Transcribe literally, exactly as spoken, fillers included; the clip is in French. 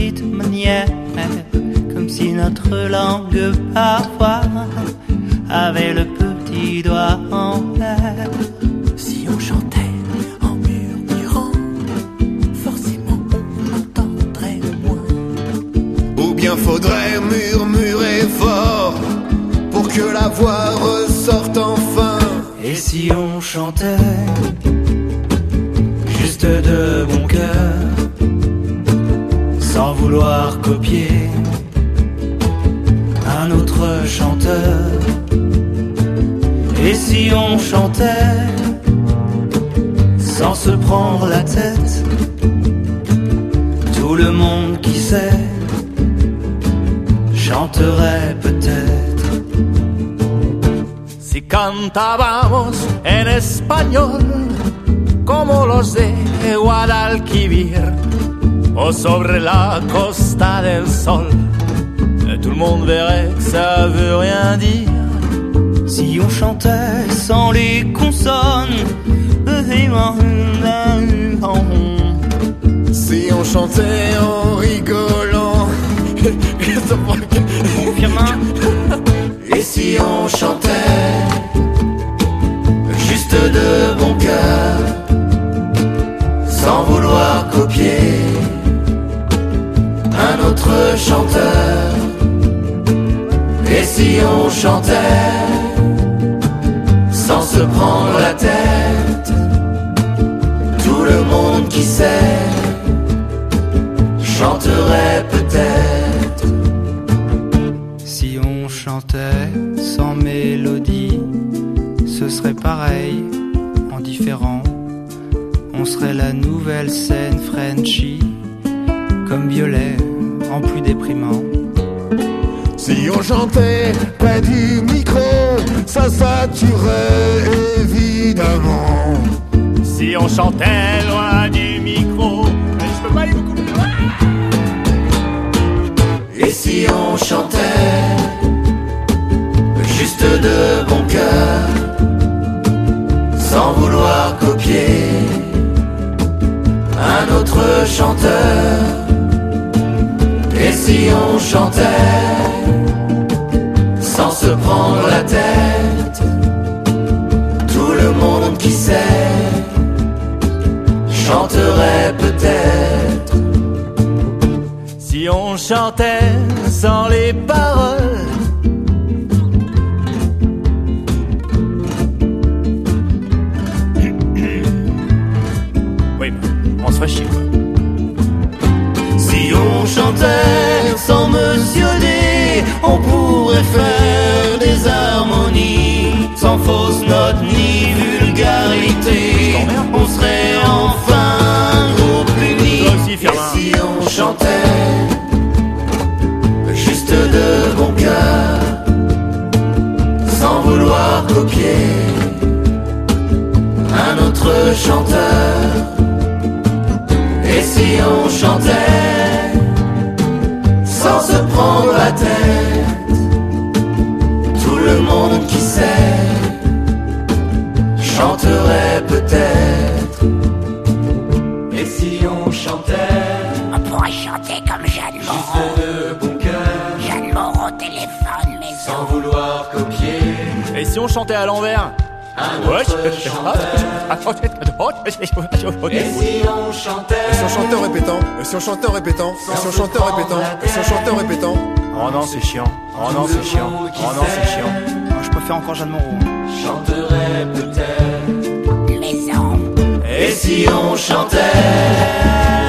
petite manière, comme si notre langue parfois avait le petit doigt en l'air. Si on chantait en murmurant, forcément on entendrait moins. Ou bien faudrait murmurer fort pour que la voix ressorte enfin. Et si on chantait juste de bon cœur, sans vouloir copier un autre chanteur? Et si on chantait sans se prendre la tête, tout le monde qui sait chanterait peut-être. Si cantábamos en español como los de Guadalquivir o sobre la Costa del Sol, tout le monde verrait que ça veut rien dire. Si on chantait sans les consonnes, si on chantait en rigolant, et si on chantait juste de bon cœur, sans vouloir copier un autre chanteur? Et si on chantait sans se prendre la tête, tout le monde qui sait chanterait peut-être. Si on chantait sans mélodie, ce serait pareil, en différent. On serait la nouvelle scène Frenchy, comme Violet, en plus déprimant. Si on chantait près du micro, ça saturerait évidemment. Si on chantait loin du micro, je peux pas aller beaucoup plus loin. Et si on chantait juste de bon cœur, sans vouloir copier un autre chanteur? Et si on chantait sans se prendre la tête, tout le monde qui sait chanterait peut-être. Si on chantait sans les paroles, oui, on se ferait chier quoi. Si on chantait sans Monsieur D, on pourrait faire des harmonies sans fausse note ni vulgarité. On serait enfin un groupe uni. Et si on chantait juste de bon cœur, sans vouloir copier un autre chanteur? Et si on chantait sans se prendre la tête, tout le monde qui sait chanterait peut-être. Et si on chantait, on pourrait chanter comme Jeanne Moreau. juste de bon cœur, Jeanne Moreau téléphone maison, sans vouloir copier Et si on chantait à l'envers? un autre chanteur? Et si on chantait, Et si on chantait en répétant, et si on chantait en répétant, et si on chantait en répétant, et si on chantait en répétant. Oh non, c'est chiant. Oh non, c'est chiant. Oh non, c'est chiant. Moi, je préfère encore Jeanne Moreau. Chanterait peut-être maison. Et si on chantait